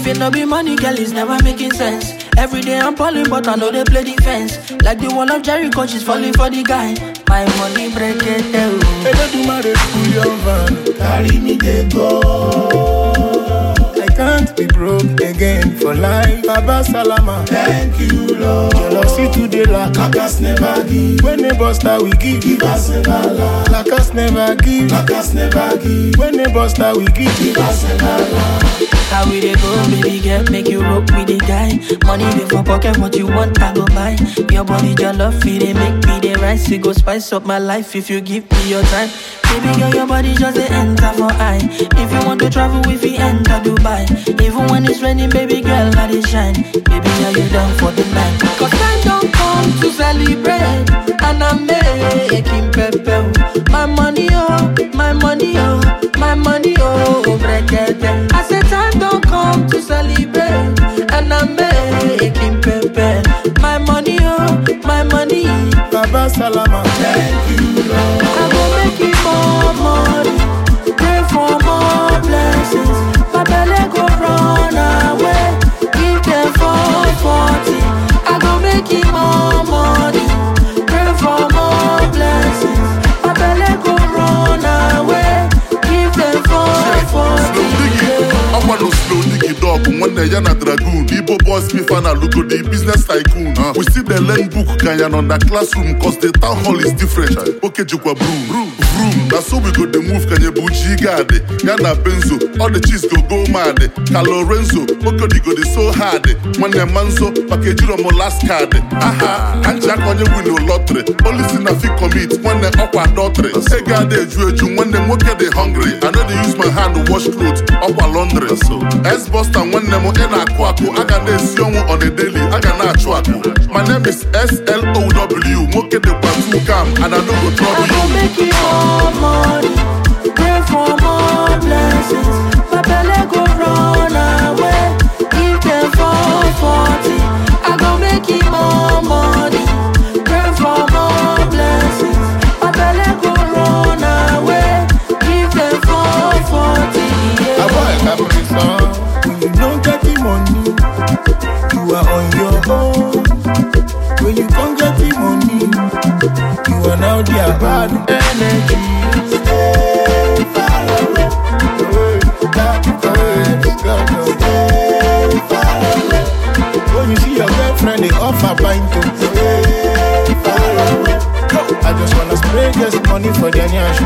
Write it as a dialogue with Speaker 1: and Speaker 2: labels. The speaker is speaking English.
Speaker 1: If it no be money, girl, it's never making sense. Every day I'm balling, but I know they play defense. Like the wall of Jericho, she's falling for the guy. My money break it down.
Speaker 2: Hey, don't do my van. Carry me, they go. I can't be broke again for life. Baba Salama, thank you, Lord. Jealousy today, like us never give. When they bust out, we give us never lie. Like us never give, like us never give. When they bust out, we give us never lie.
Speaker 1: How we dey go, baby girl, make you rock with the guy. Money dey for pocket, what you want, I go buy. Your body, your love, it dey make me dey rise. It go spice up my life if you give me your time. Baby girl, your body just dey enter for eye. If you want to travel with me, enter Dubai. Even when it's raining, baby girl, I dey shine. Baby, are you down for the night? Cause time don't come to celebrate, and I'm making pepper. My money, oh, my money, oh, my money, oh, break it down. I said time don't come to celebrate, and I'm making pepper. My money, oh, my money.
Speaker 2: Baba Salama, thank you, Lord.
Speaker 1: I go make it more money, pray for more blessings. My belly go run away, give them 440. I go make it more money, pray for more blessings. My belly go run away, give them 440.
Speaker 3: I want to slow diggy dog, one day yana dragoon. Igbo boys me fan look the business tycoon. We see the learn book Kanyan on the classroom, cause the town hall is different. Okay, jukwa broom. That's so we go the move Kanye Buchi Gade. Yana Benzo, all the cheese go mad. Calorenzo, okay, go the so hard. One manzo, package mo last card. Aha, and Jack on your window lottery. Only sin a fit commit, one the upper daughter. Say God, you when them okay, they hungry. I know they use my hand to wash clothes, upper laundry. So, S Boston, when them in a quaco, I got this young on the daily, I got not chuaco. My name is SLOW, Moke the Patu Cam, and I don't go trouble you.
Speaker 1: I go make it more money, pray for more blessings. My belly go run away, give them 440. I go make it more money, pray for more blessings. My belly go run away, give them 440.
Speaker 2: I want every song. When you don't get the money, you are on your own. When you can't get the money, you are now their bad energy. Stay far away. Stay far away. When you see your girlfriend, they offer pint to stay far away. I just wanna spray this money for their nation.